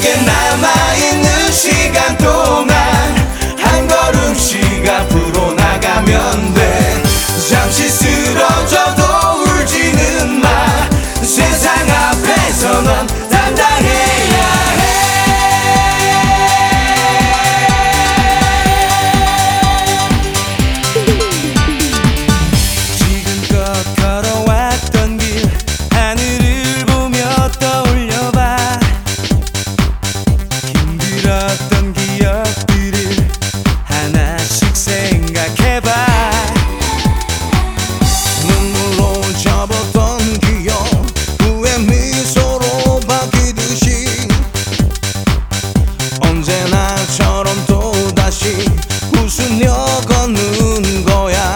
내게 남아있는 시간 동안 한 걸음씩 앞으로 나가면 돼. 잠시 쓰러져도 울지는 마. 세상 앞에서 넌 당당해야 해. 지금껏 걸어왔던 길 하늘을 보며 떠올려봐. 힘들었던 기억들을 하나씩 생각해봐. 눈물로 접었던 기억 후회 미소로 바뀌듯이 언제나처럼 또다시 웃으며 걷는 거야.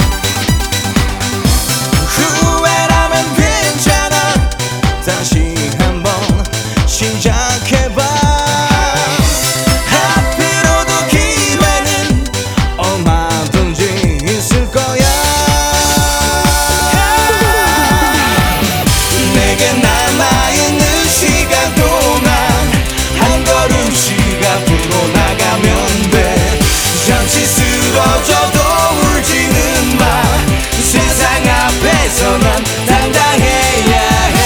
후회라면 괜찮아. 다시 한번 시작해봐. 앞으로도 기회는 얼마든지 있을 거야. 내게 남아있는 시간 동안 한 걸음씩 앞으로 나가면 돼. 잠시 쓰러져도 울지는 마. 세상 앞에서 넌 당당해야 해.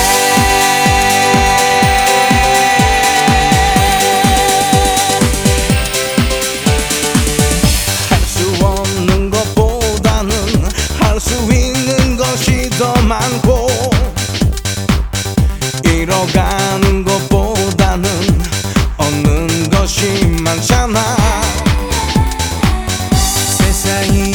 할 수 없는 것보다는 할 수 있는 것이 더 많고, 잃어가는 것보다는 얻는 것이 많잖아. 세상이